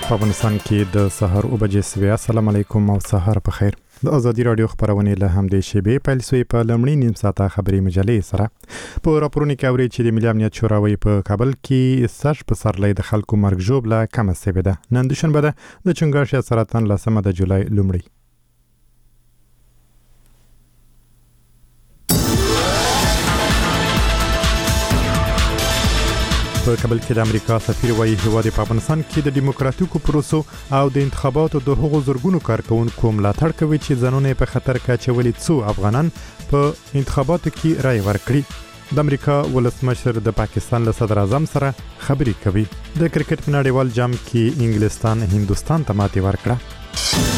په افغانستان کې د سحر او بجې سوي. السلام علیکم او سحر په خیر. د ازادي رادیو خبرونه له همدې شیبې پیل شوې په لمړی نیم ساعته خبري مجلې سره. په راپورونو کې اوري چې د ملي امنیت شورا په کابل کې سر په سرلې د خلکو مرګ ژوبله کم سوي ده. نن دوشنبه ده د چنګاښ سرطان 10 جولای لومړی. په کابل کې د امریکا سفیر وايي هیواد په افغانستان کې د دیموکراتیکو پروسو او د انتخاباتو د حقوقو زورګونو کارکونکو ملاتړ کوي چې ځانونه په خطر کې اچولي څو افغانان په انتخاباتو کې رائے ورکړي. د امریکا ولسمشر د پاکستان له صدر اعظم سره خبرې کوي. د کرکټ په نړیوال جام کې انګلستان هندوستان ته ماتې ورکړه.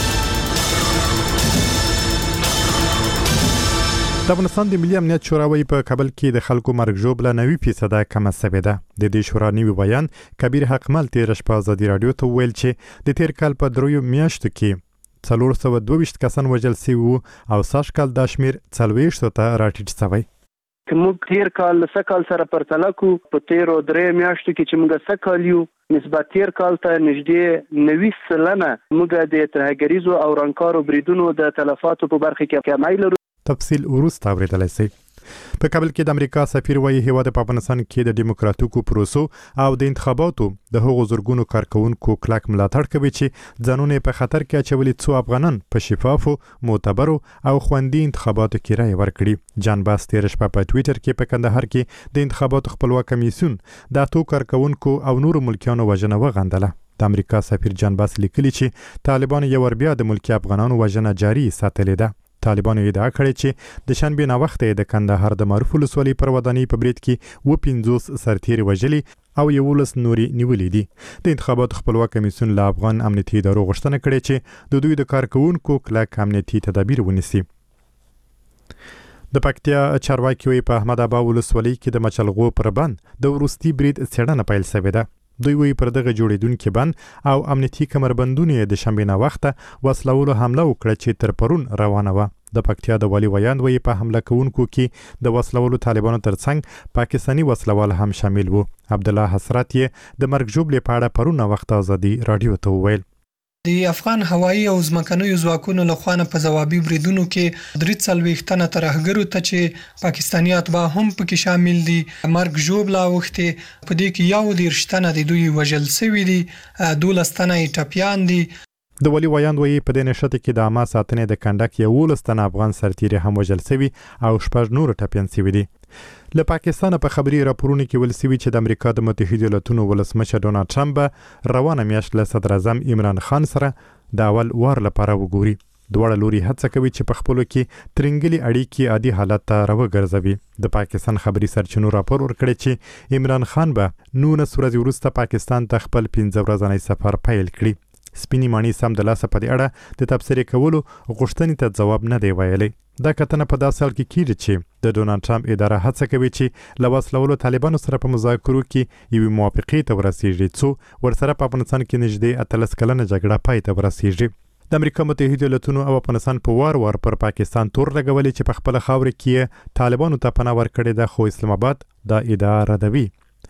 د افغانستان د ملي امنیت شورا په کابل کې د خلکو مرګ ژوبله 90% کم سوي ده. د دې شورا نیوي بیان کبیر حقمل تیر شپه ازادي رادیو ته ویل چې د تیر کال په دریو میاشتو کې 422 کسان وژل شوي او سږ کال د شمیر 40 ته راټیټ شوی. موږ تیر کال سکال سره پرتله کو په تیر او درې میاشتو کې چې موږ سکال یو نسبت تیر کال ته نږدې 90% موږ د ترهګریزو او رانکارو بریدونو د تلفاتو په برخه کې کمای لرو. تفصیل وروسته اوریدلای شئ. په کابل کې د امریکا سفیر وايي هیواد په افغانستان کې د دیموکراتیکو پروسو او د انتخاباتو د حقوقو زورګونو کارکونکو کلک ملاتړ کوي چې ځانونه په خطر کې اچولي څو افغانان په شفافو، معتبرو او خوندي انتخاباتو کې رائے ورکړي. جان باس تیر شپه په ټوئیټر کې په کندهار کې د انتخاباتو خپلواک کمیسیون د اتو کارکونکو او نورو ملکیانو وژنه وغندله. د امریکا سفیر جان باس لیکلي چې طالبان یو ور بیا د ملکی افغانانو وژنه جاري ساتلې ده. طالبانو ادعا کړې چې د شنبه نه وخت د کندهار د معروف ولسوالۍ پر ودانۍ په برید کې 50 سرتیري وژلي او 11 نوري نیولې دي. د انتخاباتو خپلواک کمیسیون له افغان امنیتي ادارو غوښتنه کړې چې د دوی د کارکونکو کلک امنیتي تدابیر ونیسي. د پکتیا چارواکي په احمد اباد ولسوالۍ کې د مچلغو پر بند د ورستي برید څېړنه پیل شوې ده. دوی وی پر دغه جوړیدونکو بند او امنیتي کمربندونه د شنبه نه وخته وسلولو حمله وکړه چې تر پرون روانه و. د پکتیا د والی ویاند وی په حمله کوونکو کې د وسلولو طالبانو ترڅنګ پاکستانی وسلوال هم شامل وو. عبد الله حسرت یې د مرګ ژوبلې په اړه پرون وخت ازادي رادیو ته وویل. د افغان هوایي او ځمکنیو ځواکونو له خوا په ځوابي بریدونو کې 43 تنه ترهګرو ته چې پاکستاني اتباع هم پکې شامل دي مرګ ژوبله اوښتې. په دې کې 11 تنه د دوی وژل شوي دي، 12 تنه یې ټپیان دي. د ولی ویاند وی په دې نشته کې د عامه ساتنې د کنډک 11 تنه افغان سرتیري هم وژل شوي او 6 نور ټپیان شوي دي. له پاکستان په خبري راپورونه کې ول سوي چې د امریکا د متحده ایالاتونو ولسمشر ډونالد ټرمپ روانه میاشت له صدر اعظم عمران خان سره د اول وار لپاره وګوري. دواړه لوري هڅه کوي چې په خپلو کې ترنګلي اړیکې عادي حالت ته راوګرځوي. د پاکستان خبري سرچینو راپور ورکړی چې عمران خان به 19 ورځې وروسته پاکستان ته خپل 15 ورځنی سفر پیل کړي. سپینی مانی سم د لاسه په دې اړه د تبصرې کولو غوښتنې ته ځواب نه دی ویلی. دا کتنه په داسې حال کې کیږي چې د ډونالد ټرمپ اداره هڅه کوي چې له وسلولو طالبانو سره په مذاکرو کې یوې موافقې ته ورسیږي څو ورسره په افغانستان کې نږدې 13 کلنه جګړه پای ته ورسیږي. د امریکا متحده ایالاتونو او افغانستان په وار پر پاکستان تور لګولې چې په خپل خاور کې طالبانو ته پناه ورکړي ده، خو اسلام آباد دا ادعا ردوي.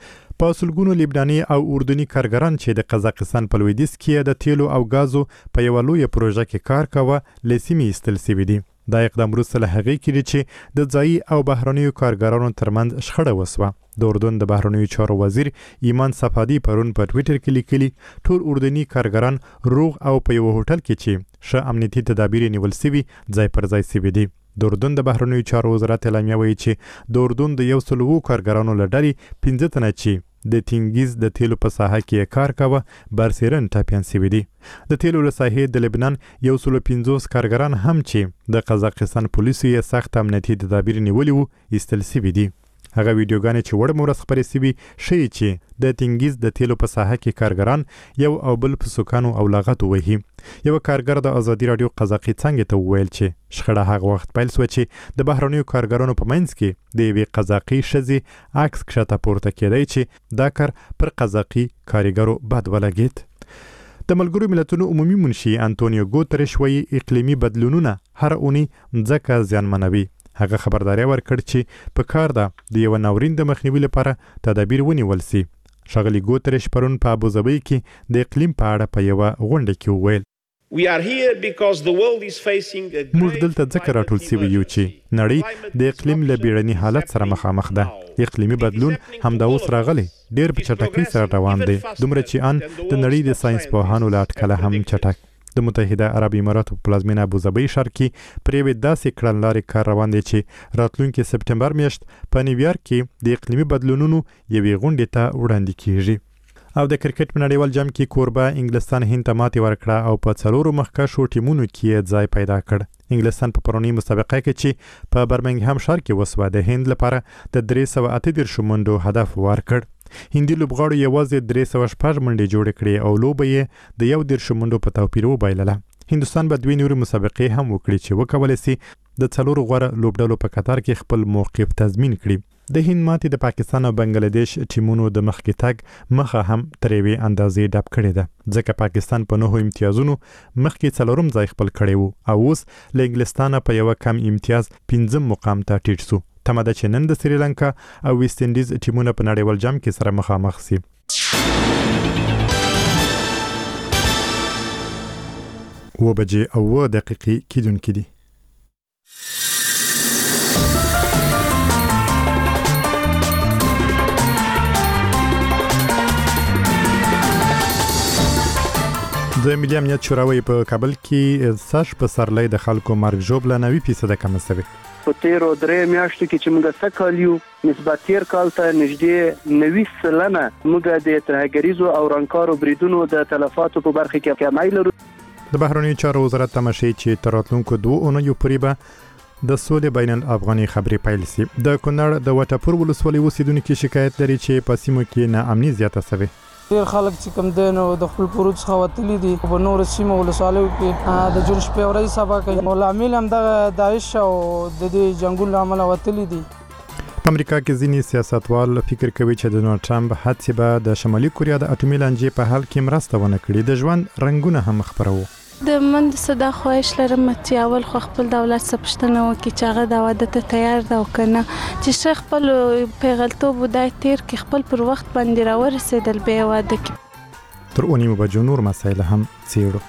په سلګونو لبناني او اردني کارګران چې د قزاقستان په لویدیځ کې د تیلو او غازو په یو لوی پروژه کې کار کاوه لسیمي استل سوي دي. دا اقدام وروسته له هغې کېږي چې د ځایي او بهرنیو کارګرانو ترمنځ شخړه وسوه. د اردن د بهرنیو چارو وزیر ایمان صفادي پرون په ټوئیټر کې لیکلي ټول اردني کارګران روغ او په یو هوټل کې چې ښه امنیتي تدابیر نیول سوي ځای پر ځای سوي دي. د اردن د بهرنیو چارو وزارت اعلامیه وایي چې د اردن د 100 کارګرانو له ډلې 15 تنه چې د تینګیز د تیلو په ساحه کې کار کاوه برسیرن ټاپیان سوي دي. د تیلو له ساحې د لبنان 150 کارګران هم چې د قزاقستان پولیسو یې سخت امنیتي تدابیر نیولي وو ایستل سوي دي. هغه ویډیوګانې چې وړ مورس خبرې سوي ښیي چې د تینګیز د تیلو په ساحه کې کارګران یو او بل په سوکانو او لغت وهي. یو کارګر د ازادي رادیو قزاقي څنګه ته ویل چې شخړه هغه وخت پیل شو چې د بهرنیو کارګرانو په منځ کې د یوې قزاقي ښځې عکس کښته پورته کېدی چې دا کار پر قزاقي کارګرو بد ولګېد. د ملګرو ملتونو عمومي منشي انټونیو ګوتریش وایي اقلیمي بدلونونه هر اونۍ ځکه زیانمنوي. هغه خبرداري ورکړ چې په کار ده د یو ناورین د مخنیوي لپاره تدابیر ونیول سي ښاغلي ګوتریش پرون په ابوظبي کې د اقلیم په اړه په یوه غونډه کې وویل موږ دلته ځکه راټول سوي یو چې نړۍ د اقلیم له بیړني حالت سره مخامخ ده. اقلیمي بدلون همدا اوس راغلی ډېر په چټکۍ سره روان دی، دومره چې ان د نړۍ د ساينس پوهانو له اټکله هم چټک. د متحده عرب اماراتو په پلازمینه ابوظبي ښار کې پر یوې داسې کړنلارې کار روان دی چې راتلونکي سپټمبر میاشت په نیویارک کې د اقلیمي بدلونونو یوې غونډې ته وړاندې کیږي. او د کرکټ په نړیوال جام کې کوربه انګلستان هند ته ماتې ورکړه او په 4 مخکښو ټیمونو کې ځای پیدا کړ. انګلستان په پرونی مسابقه کې چې په برمنګهم ښار کې وسوه د هند لپاره د 338 منډو هدف ورکړ. هندي لوبغاړو یوازې 306 منډې جوړې کړې او لوبه یې د 11 منډو په توپیر وبایلله. هندستان به 2 نورې مسابقې هم وکړي چې وکولای شي د 4 غوره لوبډلو په قطار کې خپل موقف تضمین کړي. د هند ماتې د پاکستان او بنگلاديش ټیمونو د مخکې تګ مخه هم تر یوې اندازې ډب کړې ده، ځکه پاکستان په 9 امتیازونو مخکې 4م ځای خپل کړی وو او اوس له انګلستانه په یو کم امتیاز 5م مقام ته ټیټ شو. تمه ده چې نن د سریلانکا او ویسټ انډیز ټیمونه په نړیوال جام کې سره مخامخ شي. و بجې او 9 دقیقې کیدونکې دي. د ملي امنیت شورا په کابل کې ساش په سرلای د خلکو مرګ ژوبله 90% کم شوی. په تیرو 3 میاشتو کې چې موږ سکل یو نسبت تیر کال ته نږدې 90% موږ د ترهګریزو او رانکارو بریدونو د تلفاتو په برخه کې کمی لرو. د بهرنی چارو وزارت تماشې چې تر راتلونکو 2 اونیو پورې به د سولې بین الافغاني خبرې پیل شي. د کونړ د وټپور ولسوالۍ اوسیدونکو شکایت لري چې په سیمو کې ناامني زیاته شوه. ډیر خلک چې کوم دینو د خپل پروت څخه وتلی دي په نور سیمو ولسوالۍ کې د جون شپې ورځ سبا کوي مولامل هم د داعش او د دې جنگونو عمل وتلی دي. په امریکا کې ځینې سیاستوال فکر کوي چې ډونالد ټرمپ هڅې به د شمالي کوریا د اټومي لانجې په حل کې مرسته ونه کړي. د ژوند رنگونه هم خبرو. د من صدا خواهش لرم چې اول خو خپل دولت سپشتنه وکړي چې هغه د واده ته تیار ده او کنه چې شیخ خپل پیغلتوب ودای تیر کې خپل پر وخت باندې راورسېدل به واده کې. تر اونې مبجو نور مسایل هم څیړو.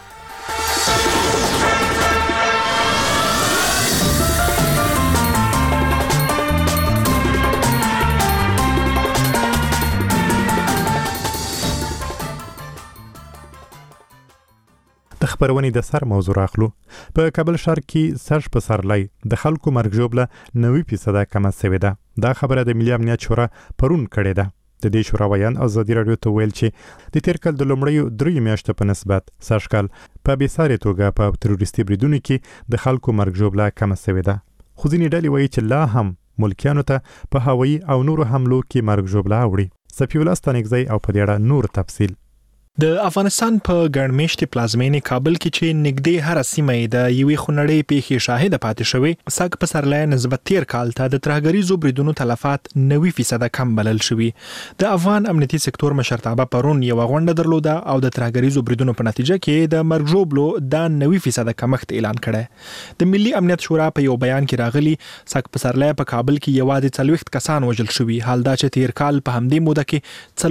د خبرونې د سر موضوع راخلو. په کابل ښار کې سرش په سرلای د خلکو مرګ ژوبله 90% کم شوې ده. دا خبره د ملي امنیت شورا پرون کړې ده. د دې شورا ویان ازادي راډیو ته ویل چې د تیر کال د لومړیو 3 میاشتو په نسبت سرش کال په بېساري توګه په تروریستي بریدونو کې د خلکو مرګ ژوبله کم شوې ده. خو ځینې ډلې وایي چې لا هم ملکیانو ته په هوایي او نورو حملو کې مرګ ژوبله اوړي. صفي الله ستانکزی او په دې اړه نور تفصیل. د افغانستان په ګڼمېشتې پلازمینې کابل کې چې نږدې هر سیمه د یوې خونړۍ پیښې شاهد پاتې شوې، ساګ په سرلای نسبت تیر کال ته د ترهګریزو بریدونو تلفات 90% کم بلل شوي. د افغان امنیتي سکتور مشرتابه پرون یو غونډه درلوده او د ترهګریزو بریدونو په نتیجه کې د مرګ ژوبلو د 90% کمښت اعلان کړی. د ملي امنیت شورا په یو بیان کې راغلي ساګ په سرلای په کابل کې یوازې 40 کسان وژل شوي، حال دا چې تیر کال په همدې موده کې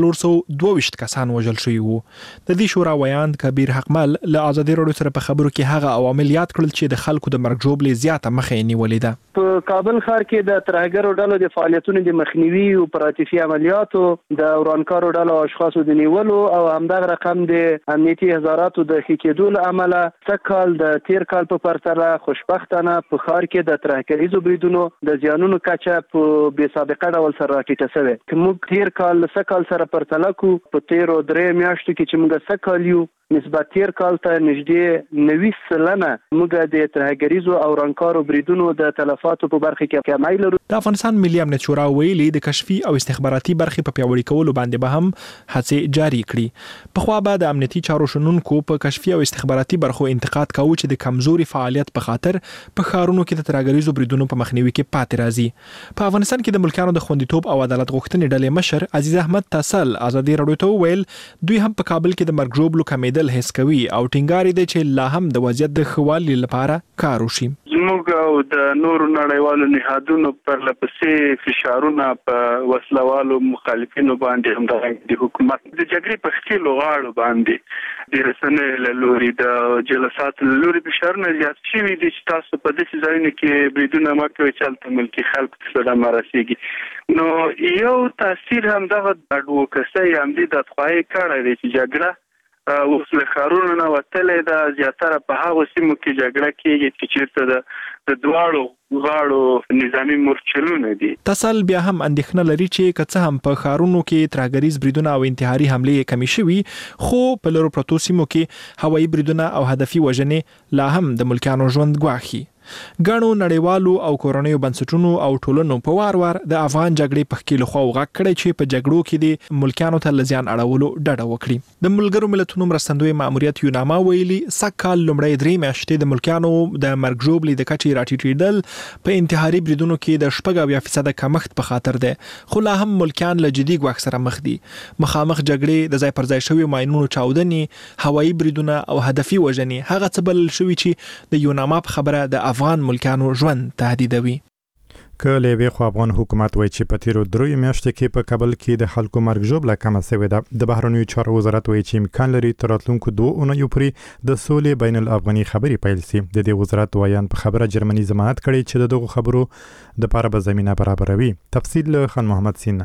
422 کسان وژل شوي وو. د دې شورا ویاند کبیر حقمل له ازادي راډیو سره په خبرو کې هغه عوامل یاد کړل چې د خلکو د مرګ ژوبلې زیاته مخه نیولې ده. په کابل ښار کې د ترهګرو ډلو د فعالیتونو د مخنیوي او اپراتیفي عملیاتو د ورانکارو ډلو اشخاصو د نیولو او همدغه رقم د امنیتي هزاراتو د ښکېدو له امله سکهال د تیر کال په پرتله خوشبختانه په ښار کې د ترهګریزو بریدونو د زیانونو کچه په بې سابقه ډول سره راټیټه شوې. موږ تیر کال سکهال سره پرتله کو په تیرو 3 میاشتو کې چې موږ سکهال یو نسبت تیر کال ته نږدې 90% موږ د ترهګریزو او رانکارو بریدونو د تلفاتو په برخه کې کمی لرو. د افغانستان ملي امنیت شورا ویلي د کشفي او استخباراتي برخې په پیاوړي کولو باندې به هم هڅې جاري کړي. په خوا به د امنیتي چارو شنونکو په کشفي او استخباراتي برخو انتقاد کاوه چې د کمزوري فعالیت په خاطر په ښارونو کې د ترهګریزو بریدونو په مخنیوي کې پاتې راځي. په افغانستان کې د ملکیانو د خوندیتوب او عدالت غوښتنې ډلې مشر عزیز احمد تاسل ازادي راډیو ته ویل دوی هم په کابل کې د مرګ ژوبلو کمیدل حس کوي او ټینګار دي چې لا هم د وضعیت د ښه والي لپاره کار وشي. زموږ او د نورو نړیوالو نهادونو پر لپسې فشارونه په وسلوالو مخالفینو باندې همدارنګه د حکومت د جګړې په خېلو غاړو باندې د رسنیو له لوري د جلسات له لوري فشارونه زیات شوي دي چې تاسو په دې ځایونو کې بریدونه مه کوئ چې هلته ملکي خلکو ته صدمه رسېږي. نو یو تاثیر همدغه اډوکسۍ همدې دادخواهي کړی دی چې جګړه اوس له ښارونو نه وتلې ده. زیاتره په هغو سیمو کې جګړه کېږي چې چېرته د دواړو غاړو نظامي مورچلونه دي. تاسل بیا هم اندېښنه لري چې که څه هم په ښارونو کې ترهګریز بریدونه او انتحاري حملې کمې شوي خو په لرو پرتو سیمو کې هوایي بریدونه او هدفي وژنې لا هم د ملکیانو ژوند ګواښي. ګڼو نړیوالو او کورنیو بنسټونو او ټولنو په وار د افغان جګړې په خېلو خو غږ کړی چې په جګړو کې د ملکیانو ته لزیان اړولو ډډه وکړي. د ملګرو ملتونو مرستندوی ماموریت یوناما ویلي سکهال لومړی 3 میاشتې د ملکیانو د مرګ ژوبلې د کچې راټیټېدل په انتحاري بریدونو کې د 0.8% کمښت په خاطر ده، خو لا هم ملکیان له جدي ګواښ سره مخ دي. مخامخ جګړې د ځای پر ځای شوی ماینونو چاودنې، هوایي بریدونه او هدفي وژنې هغه څه بلل شوي چې د یوناما په خبره د افغان ملکانو ژوند تهدیدوي. که له یوې خوا افغان حکومت وایي چې په تیرو 3 میاشتو کې په کابل کې د خلکو مرګ ژوبله کمه شوې ده، د بهرنیو چارو وزارت وایي چې امکان لري تر راتلونکو 2 اونیو پورې د سولې بین الافغاني خبرې پیل شي. د دې وزارت وایان په خبره جرمني ضمانت کړي چې دغه خبرو د لپاره به زمينه برابروي. تفصیل له خان محمد سینه.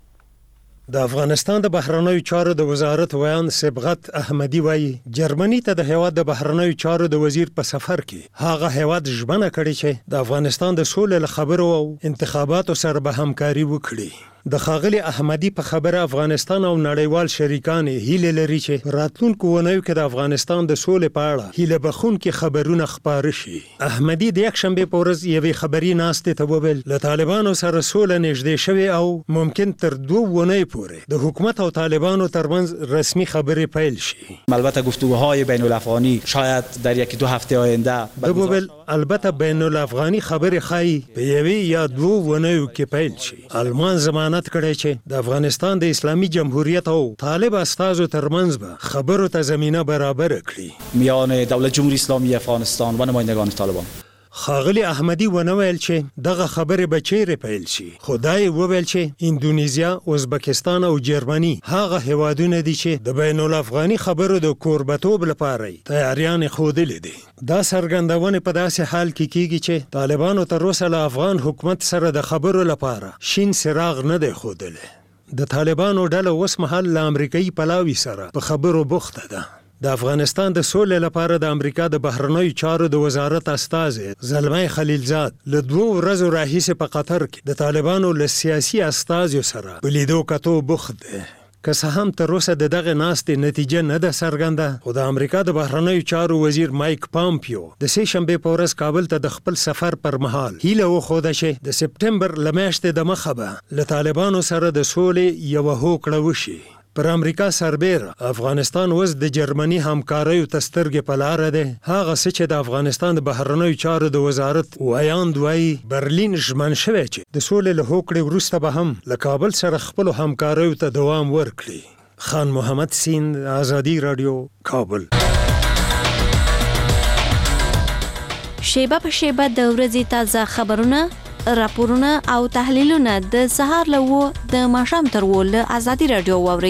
د افغانستان د بهرنیو چارو د وزارت ویان صبغت احمدی وایي جرمني ته د هیواد د بهرنیو چارو د وزیر په سفر کې هغه هیواد ژمنه کړې چې د افغانستان د سولې خبرو او انتخاباتو سره به همکاري وکړي. د خاغلی احمدی په خبره افغانستان او نړیوال شریکان هیله لري چې راتلونکو ونیو کې د افغانستان د سولې په اړه هیله بخونکي خبرونه خپاره شي. احمدی د یک شنبه په ورځ یوې خبري ناشته ته وویل له طالبانو سره سوله نږدې شوه او ممکن تر 2 ونیو پورې د حکومت او طالبانو ترمنځ رسمي خبرې پیل شي. البته گفتگوهای بین الافغانی شاید در 1-2 هفته آینده وویل البته بین الافغانی خبرې خای په یوې یا 2 ونیو کې پیل شي. آلمان زمانه کړی چې د افغانستان د اسلامي جمهوریت او طالب استازو ترمنځ به خبرو ته زمينه برابر کړي میان دولت جمهوری اسلامی افغانستان و نمایندگان طالبان. خاغلی احمدی ونویل چې دغه خبرې به چیرې پیل شي. خدای وویل چې اندونیزیا، ازبکستان او جرمني هغه هیوادونه دي چې د بین الافغاني خبرو د کوربتوب لپاره تیاریان خوده دي. دا څرګندونه په داسې حال کې کیږي چې طالبانو تر اوسه له افغان حکومت سره د خبرو لپاره شین څراغ نه دی ښودلی. د طالبانو ډله اوس مهال له امریکایي پلاوي سره په خبرو بوخته ده. د افغانستان د سولې لپاره د امریکا د بهرنیو چارو د وزارت استازي زلمي خلیلزاد له 2 ورځو راهیسې په قطر کې د طالبانو له سیاسي استازو سره په لیدو کتو بوخت ده. که څه هم تر اوسه دغه ناستې نتیجه نه ده څرګنده، خو د امریکا د بهرنیو چارو وزیر مایک پامپیو د سې شنبه په ورځ کابل ته د خپل سفر پر مهال هیله وښوده چې د سپټمبر لمشته د مخه به له طالبانو سره د سولې یو هوکړه وشي. پر امریکا سربېره افغانستان اوس د جرمني همکاریو تسترګې په لار ده. هغه څه چې د افغانستان د بهرنیو چارو د وزارت ویاند وایي برلین ژمن شوی چې د سولې له هوکړې وروسته به هم له کابل سره خپل همکاریو ته دوام ورکړي. خان محمد سین، آزادی رادیو، کابل. شیبه په شیبه د ورځې تازه خبرونه، راپورونه او تحلیلونه د سهار له د ماښام تر له آزادی رادیو واوري.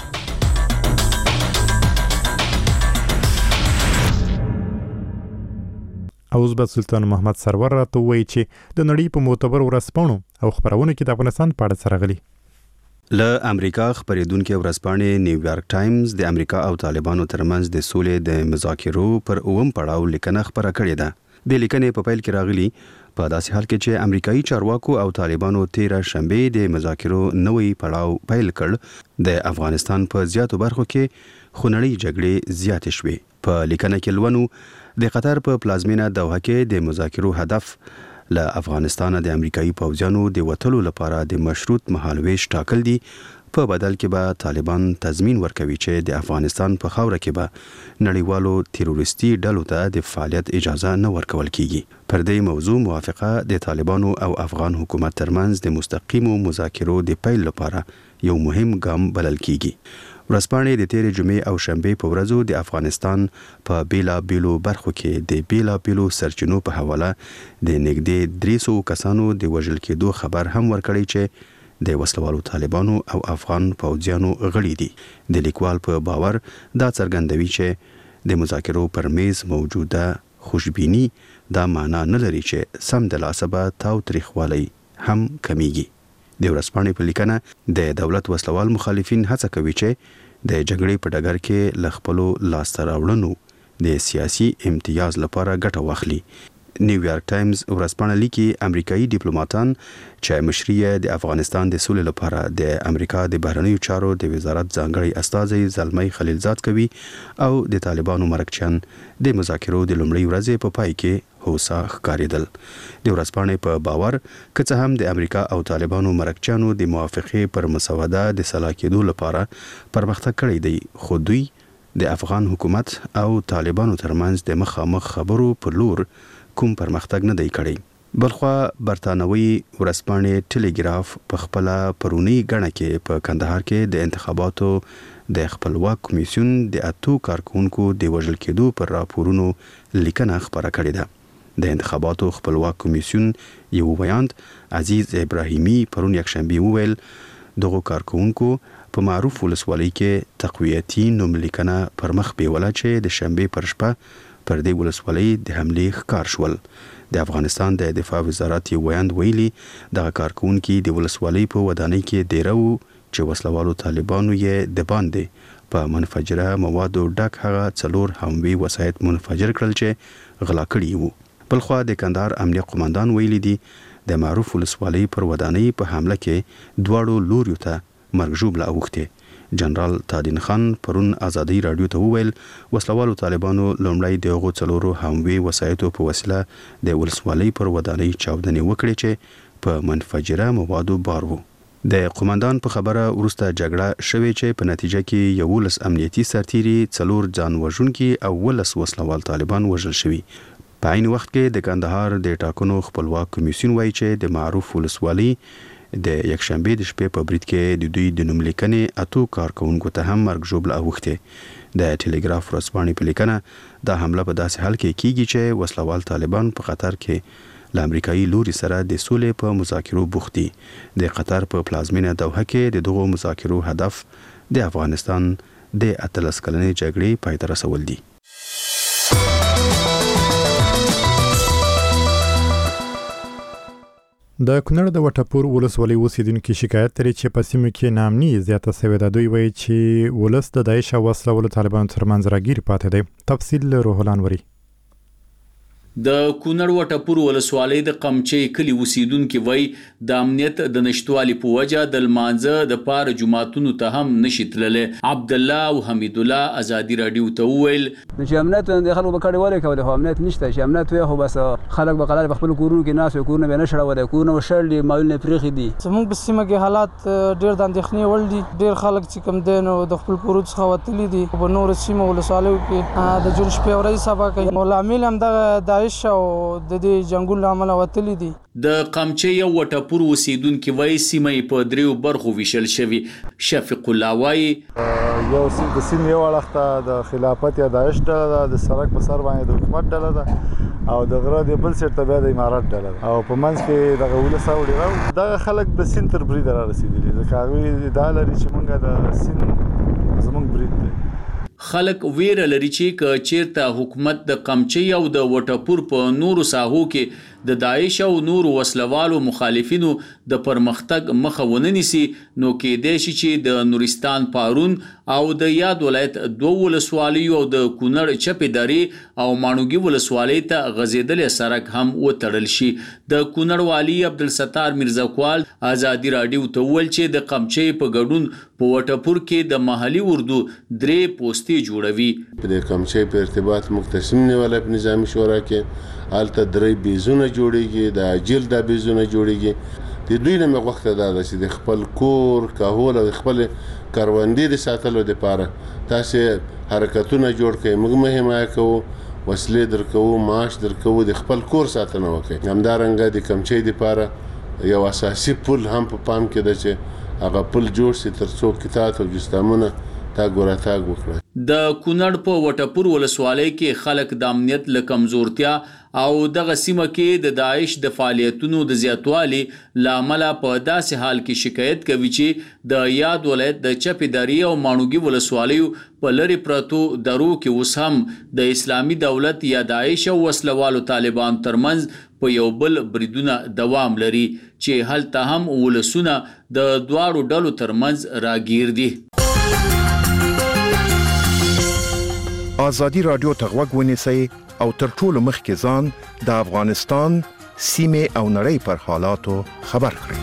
اوس به سلطان محمد سرور راته وایي چې د نړۍ په معتبر ورځپاڼو او خبرونه کې د افغانستان په اړه سره غلي. له امریکا خبرېدونکو ورځپاڼې نیویارک ټایمز د امریکا او طالبانو ترمنځ د سولې د مذاکرو پر اوم پړاو لیکنه خبره کړې ده. د لیکنې په پیل کې راغلي په داسې حال کې چې امریکایي چارواکو او طالبانو 13 شنبه د مذاکرو نوې پړاو پیل کړ، د افغانستان په زیاتو برخو کې خونړۍ جګړې زیاتې شوې. په لیکنه کې لونو د قطر په پلازمینه دوحه کې د مذاکرو هدف له افغانستان د امریکایي پوځیانو د وټلو لپاره د مشروط مهالويش ټاکل دي. په بدل کې به طالبان تضمین ورکوي چې د افغانستان په خاوره کې به نړیوالو تیروریستي ډلو ته د فعالیت اجازه نه ورکول کیږي. پر دې موضوع موافقه د طالبانو او افغان حکومت ترمنځ د مستقیمو مذاکرو د پیل لپاره یو مهم ګام بلل کیږي. ورځپاڼې د تیرې جمعې او شنبې په ورځو د افغانستان په بیلابیلو برخو کې د بیلابیلو سرچینو په حواله د نږدې 300 کسانو د وژل کېدو خبر هم ورکړی چې د وسلوالو طالبانو او افغان پوځیانو غړي دي. د لیکوال په باور دا څرګندوي چې د مذاکرو پر میز موجوده خوشبینی دا معنا نه لري چې سم د لاسه به تاوتریخوالی هم کمیږي. د ورځپاڼې په لیکنه د دولت وسلوال مخالفین هڅه کوي چې د جګړې په ډګر کې له خپلو لاسته راوړنو د سیاسي امتیاز لپاره ګټه واخلي. نیویارک ټایمز ورځپاڼه لیکي امریکایي ډیپلوماټان چې مشري د افغانستان د سولې لپاره د امریکا د بهرنیو چارو د وزارت ځانګړي استازي زلمی خلیلزاد کوي او د طالبانو مرکچیان د مذاکرو د لومړۍ ورځې په پای کې هوسا ښکارېدل. د ورځپاڼې په باور که څه هم د امریکا او طالبانو مرکچیانو د موافقې پر مسوده د سلا کېدو لپاره پرمختګ کړی دی، خو دوی د افغان حکومت او طالبانو ترمنځ د مخامخ خبرو پر لور کوم پرمختګ نه دی کړی. بلخوا برتانوي ورځپاڼې ټلګراف په خپل پرونی غړنه کې په کندهار کې د انتخاباتو د خپلواک کمیسیون د 8 کارکونکو د وژل کېدو پر راپورونو لیکنه خبره کړې ده. د انتخاباتو خپلواک کمیسیون یو ویاند عزیز ابراهیمی پرون یکشنبه وویل دغه کارکونکو په معروف ولسوالۍ کې تقویتي نوم لیکنه پر مخ بیوله چې د شنبه پر شپه پر دې ولسوالۍ د حملې ښکار شول. د افغانستان د دفاع وزارت یو ویاند ویلي دغه کارکونکي د ولسوالۍ په ودانۍ کې دیره وو چې وسلوالو طالبانو یې د باندې په منفجره موادو ډک هغه 4 هموي وسایط منفجر کړل چې غلا کړي وو. بلخوا د کندهار امنیه قومندان ویلي دي د معروف ولسوالۍ پر ودانۍ په حمله کې دواړو لوریو ته مرګ ژوبله اوښتې. جنرال تادین خان پرون آزادۍ رادیو ته وویل وسلوالو طالبانو لومړی دغه 4 هموي وسایطو په وسیله د ولسوالۍ پر ودانۍ چاودنې وکړې چې په منفجره موادو بار وو. د قومندان په خبره ورسته جګړه شوې چې په نتیجه کې 11 امنیتي سرتیري 4 ځان وژونکي او 11 وسلوال طالبان وژل شوي. په عین وخت کې د کندهار د ټاکنو خپلواک کمیسیون وایي چې د معروف ولسوالۍ د یکشنبه د شپې په برید کې د دوی د نوم لیکنې 8 کارکونکو ته هم مرګ ژوبله اوښتې. د ټلګراف ورځپاڼې په لیکنه دا حمله په داسې حال کې کیږي چې وسلوال طالبان په قطر کې له امریکایي لوري سره د سولې په مذاکرو بوخت دي. د قطر په پلازمینه دوحه کې د دغو مذاکرو هدف د افغانستان د 18 کلنې جګړې پای ته رسول دي. د کونړ د وټپور ولسوالۍ اوسیدونکو شکایت لري چې په سیمه کې ناامني زیاته شوې ده. دوی وایي چې ولس د داعش او وسلوالو طالبانو ترمنځ راګیر پاتې دی. تفصیل روح الانوري. د کونړ وټپور ولسوالۍ د قمچې کلی اوسیدونکو وایي د امنیت د نشټوالي په وجه د لمانځه د پاره جماعتونو ته هم نشي تللی. عبد الله او حمید الله آزادۍ رادیو ته وویل چې امنیت د خلکو په کډه ولې کوله، خو امنیت نشته. چې امنیت وي خو بس خلک به قلال په خپل کورونو کې ناس کورونه به نشړه ولا کورونه وشړل مالونه پریخي دي. زموږ په سیمه کې حالات ډېر د اندېښنې وړ دي. ډېر خلک چې کم دي نو د خپل کورو څخه وتلي دي. په نور سیمه ولسوالیو کې د جون شپې ورځ سبا کوي. ولامل هم د داعش او د دې جنگونو عمل وتلی دي. د قمچې یو وټپور اوسیدونکو وایي سیمه په 3 برخو ویشل شوی. شفیق الله وایي یو د سیمه یو اړخته د خلافت یا داعش ډله د سرک په سر باندې د حکومت ډله ده او د غره د بل سر ته بیا د امارات ډله ده او په منځ کې د ولس او ډیرو د خلک د سین تر برید را رسیدلی. ځکه هغه د لاري چې مونږه د سین زمونږ برید دی. خلک ویره لري چې که چیرته حکومت د قمچې او د وټپور په نورو ساحو کې د داعش او نورو وسلوالو مخالفینو د پرمختګ مخه ونه نیسي نو کېدای شي چې د نورستان پارون او د یاد ولایت 2 ولسوالیو او د کونړ چپې درې او ماڼوګي ولسوالۍ ته غځېدلې سړک هم وتړل شي. د کونړ والی عبدالستار میرزاکوال آزادۍ رادیو ته وویل چې د قمچې په ګډون په وټپور کې د محلي اردو 3 پوستې جوړوي. د قمچې په ارتباط مختصم نیولای په نظامی شورا کې الته 3 بیزونه جوړیږي، د اجل د بیزونه جوړیږي. د دوی نه مغوخته دا چې د خپل کور کاهول او خپل کاروندې د ساتلو لپاره تاسو حرکتونه جوړ کړئ. موږ مهمه کوو وسلې درکو، معاش درکو، د خپل کور ساتنه وکړئ. همدارنګه د قمچې لپاره یو اساسي پل هم په پام کې ده چې هغه پل جوړ شي ترڅو کتاب او جستامونه تاګ وراتاګ وکړه. د کونړ په وټپور ولسوالۍ کې خلک د امنیت له کمزورتیا او دغه سیمه کې د داعش د فعالیتونو د زیاتوالي لامل په داسې حال کې شکایت کوي چې د یاد ولایت د چپیداری او مانوګي ولسوالیو په لری پرتو درو کې اوس هم د اسلامي دولت یا داعش او وسلوالو طالبان ترمنځ په یو بل بریدونه دوام لري چې هلته هم ولسونه د دواړو ډلو ترمنځ راګیر دي. آزادی رادیو ته غوږ ونیسئ او تر ټولو مخکې ځان د افغانستان سیمې او نړۍ پر حالاتو خبر کړئ.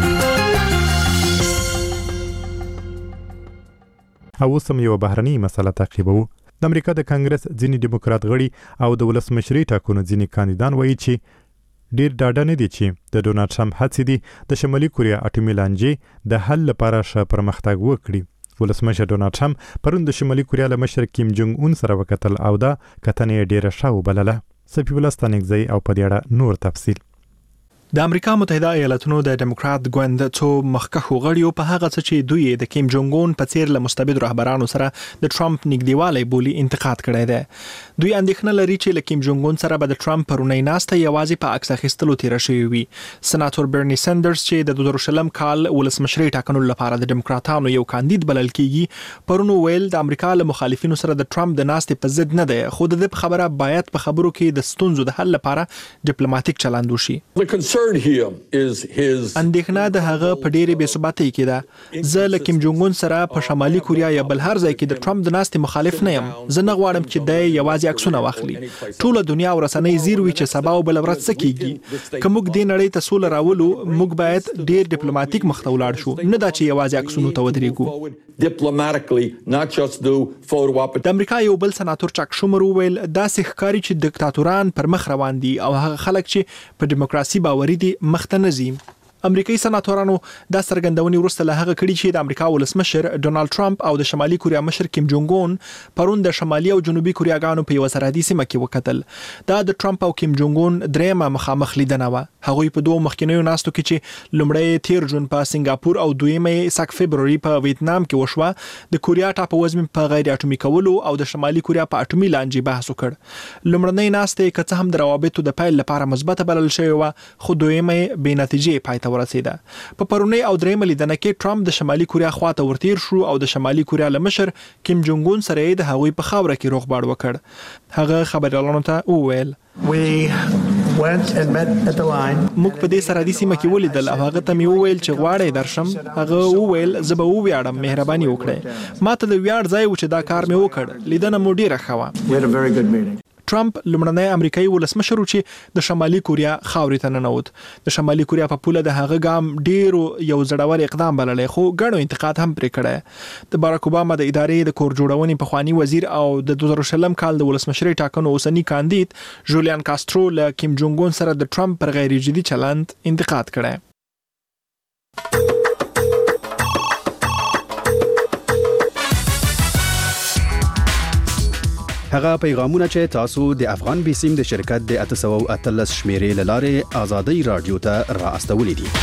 او اوس هم یو بهرنۍ مسله تعقیبوو. د امریکا د کانګرس ځینې ډیموکرات غړي او د ولسمشرۍ ټاکنو ځینې کاندیدان وایي چې ډیر ډاډه نه دي چې د ډونالډ ټرمپ هڅې دي د شمالي کوریا اټومي لانجې د حل لپاره ښه پرمختګ وکړي. ولسمشر ډونالډ ټرمپ پرون د شمالي کوریا له مشر کیم جونګ اون سره وکتل او دا کتنې ډیره ښه وبلله. صفي الله ستانکزی او په دې اړه نور تفصیل. د امریکا متحده ایالاتونو د ډیموکرات ګوند څو مخکښو غړیو په هغه څه چې دوی د کیم جونګ اون په څیر له مستبد رهبرانو سره د ټرمپ نږدېوالی بولي انتقاد کړی دی. دوی اندېښنه لري چې له کیم جونګ اون سره به د ټرمپ پرونی ناسته یوازې په عکس اخیستلو تیره شوې وي. سناتور برني سندرز چې د 2020 کال ولسمشرۍ ټاکنو لپاره د ډیموکراتانو یو کاندید بلل کیږي پرون ویل د امریکا له مخالفینو سره د ټرمپ د ناستې په ضد نه دی، خو د دې خبره باید په خبرو کې د ستونزو د حل لپاره ډیپلوماټیک چلند وشي. اندېښنه د هغه په ډېرې بې ثباتۍ کې ده. زه له کیم جونګ اون سره په شمالي کوریا یا بل هر ځای کې د ټرمپ د ناستې مخالف نه یم. زه نه غواړم چې دی یوازې عکسونه واخلي. ټوله دنیا او رسنۍ زیر وي چې سبا او بله ورځ څه کیږي. که موږ دې نړۍ ته سوله راولو موږ باید ډېر ډیپلوماټیک مخ ته ولاړ شو، نه دا چې یوازې عکسونو ته ودرېږو. د امریکا یو بل سناتور چاک شومر وویل داسې ښکاري چې دیکتاتوران پر مخ روان دي او هغه خلک چې په ډیموکراسي باوري دي مخ ته نه ځي. امریکایي سناتورانو دا څرګندونې وروسته له هغه کړي چې د امریکا ولسمشر ډونالډ ټرمپ او د شمالي کوریا مشر کیم جونګ اون پرون د شمالي او جنوبي کوریاګانو په یو سرحدي سیمه کې وکتل. دا د ټرمپ او کیم جونګ اون درېمه مخامخ لیدنه وه. هغوی په دوه مخکینیو ناستو کې چې لومړی تیر جون په سنگاپور او دویمه ساک فبروري په ویتنام کې وشوه د کوریا ټاپووزمې په غیر اټومي کولو او د شمالي کوریا په اټومي لانجې بحث وکړ. لومړنۍ ناستې که څه هم د روابطو د پیل لپاره مثبته بلل شوې وه خو دویمه بې نتیجې پای ته ورسېده. په پرونی او درېمه لیدنه کې ټرمپ د شمالي کوریا خواته ورتیر شو او د شمالي کوریا له مشر کیم جونګ اون سره د هغوی په خاوره کې روغبړ وکړ. هغه خبريالانو ته وویل موږ په دې سرحدي سیمه کې ولیدل او هغه ته مې وویل چې غواړئ درشم. هغه وویل زه به وویاړم، مهرباني وکړئ. ما ته د ویاړ ځای و چې دا کار مې وکړ. لیدنه مو ډیره ښه وه. ټرمپ لومړنی امریکایي ولسمشر چې د شمالي کوریا خاورې ته ننوت. د شمالي کوریا په پوله د هغه ګام ډیرو یو زړور اقدام بللی خو ګڼو انتقاد هم پرې کړی. د باراک اوباما د ادارې د کور جوړونې پخوانی وزیر او د 2020 کال د ولسمشرۍ ټاکنو اوسنی کاندید جولیان کاسترو له کیم جونګ اون سره د ټرمپ پر غیر جدي چلند انتقاد کړی. هغه پیغامونه چې تاسو د افغان بیسیم د شرکت د 813 شمیرې لاره آزادۍ رادیو ته را استولې دي.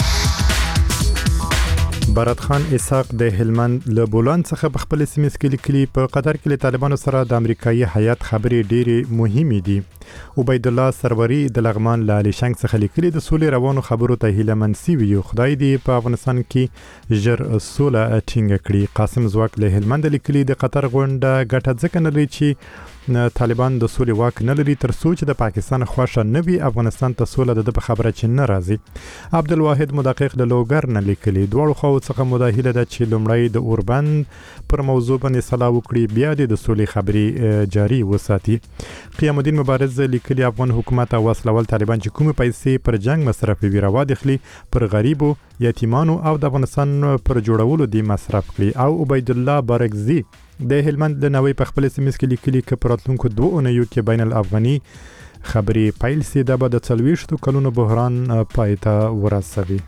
بارات خان اسحاق د هلمند له بولان څخه په خپل سیمه کې لیکلي په قطر کې له طالبانو سره د امریکایي هیات خبرې ډېرې مهمې دي. عبید الله سروري د لغمان له علي شنګ څخه لیکلي د سولې روانو خبرو ته هیله مند سوي یو خدای دې په افغانستان کې ژر سوله ټینګه کړي. قاسم زواک له هلمند لیکلي د قطر غونډه ګټه ځکه نه لري چې طالبان د سولې واک نه لري تر څو چې د پاکستان خوښه نه وي افغانستان ته سوله د په خبره چې نه راځي. عبدالواحد مدقق د لوګر نه لیکلي دواړو خواو څخه مداهله ده چې لومړی د اوربند پر موضوع باندې صلاح وکړي بیا د سولې خبرې جاري وساتي. قیام الدین مبارز لیکلي افغان حکومت او وسلوال طالبان چې کومه پیسې پر جنگ مصرفوي راوادخلي پر غریبو یتیمانو او د افغانستان پر جوړولو دی مصرف کړي. او عبید الله بارکزی د هلمند د نوې په خپل سیمه کې لیکلي چې په راتلونکو 2 اونیو کې بین الافغاني خبرې پیل سي د بعد 40 کلونو بحران پای ته ورسوي.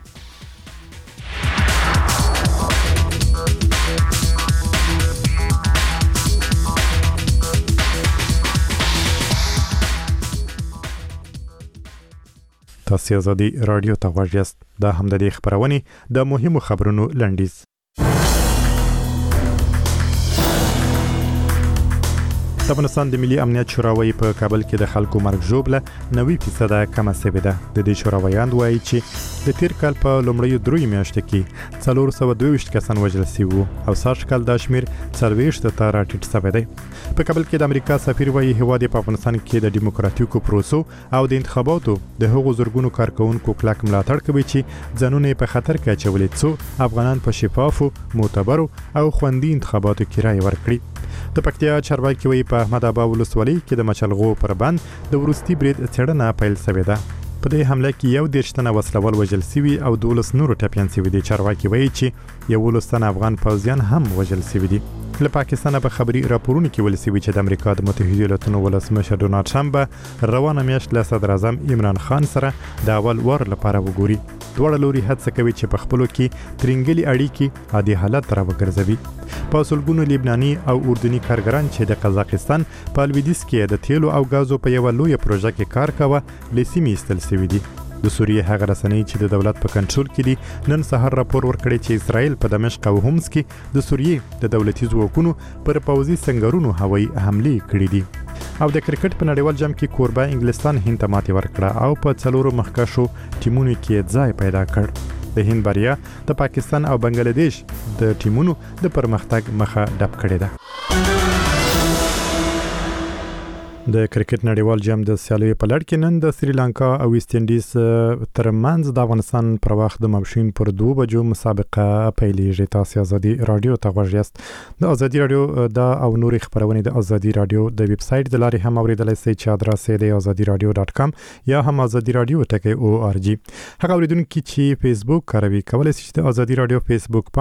تاسو آزادي رادیو ته غواړئ دا هم د خبرونه د مهمو خبرونو لنډیز. د افغانستان د ملي امنیت شوراوي په کابل کې د خلکو مرګ ژوبله 90% کمه شوې ده. د دې شورا ویاند وایي چې د تیر کال په لومړیو 3 میاشتو کې 422 کسان وژل شوي او سږ کال دا شمیر 40 ته راټیټ شوی دی. په کابل کې د امریکا سفیر وایي هیواد په افغانستان کې د دیموکراتیکو پروسو او د انتخاباتو د هغو زورګونو کارکونکو کلک ملاتړ کوي چې ځانونه په خطر کې اچولي څو افغانان په شفافو معتبرو او خوندي انتخاباتو کې رائے ورکړي. د پکتیا چارواکي وایي په احمد ابا ولسوالۍ کې د مچلغو پر بند د ورستي برید څېړنه پیل شوې ده. په دې حمله کې 11 تنه وسلوال وژل شوي او 12 نور ټپيان شوي دي. چارواکي وایي چې 11 تنه افغان پوځیان هم وژل شوي دي. له پاکستانه په خبري راپورونو کې ولسی وی چې د امریکا د متحده ایالاتونو ولسمشر ډونالد ټرمپ روانه میاشت له صدر اعظم عمران خان سره د اول ور لپاره وګوري. دوه لوري هڅه کوي چې په خپلو کې ترنګلي اړیکې عادي حالت را وګرځوي. په سلګونو لبناني او اردني کارګران چې د قزاقستان په لویدیځ کې د تیلو او غازو په یو لوی پروژه کې کار کاوه لسیمې استل شوی دي. د سوریې هغه رسنۍ چې د دولت په کنټرول کې دي نن سهار راپور ورکړی چې اسرائیل په دمشق او هومس کې د سوریې د دولتي ځواکونو پر پوځي سنگرونو هوایي حمله کړې دي. او د کرکټ په نړیوال جام کې کوربه انګلستان هند ته ماتې ورکړه او په څلورو مخکښو ټیمونو کې ځای پیدا کړ. د هند بریا د پاکستان او بنگلاديش د ټیمونو د پرمختګ مخه ډب کړې ده. د کرکټ نړیوال جام د سیالیو په لړ کې نن د سریلانکا او ویسټ انډیز ترمنځ د افغانستان پر وخت د ماپښین پر 2 بجو مسابقه پیلېږي. تاسو ازادي رادیو ته غوږ یاست. د ازادي رادیو د او نور خبرونه د ازادي رادیو د ویب سټ د لارې هم اوریدلای شئ چې ادرس یې د azadiradio.com یا هم azadiradio.org. هغه اوریدونکو چې فیسبوک کاروي کولای شي د ازادي رادیو فیسبوک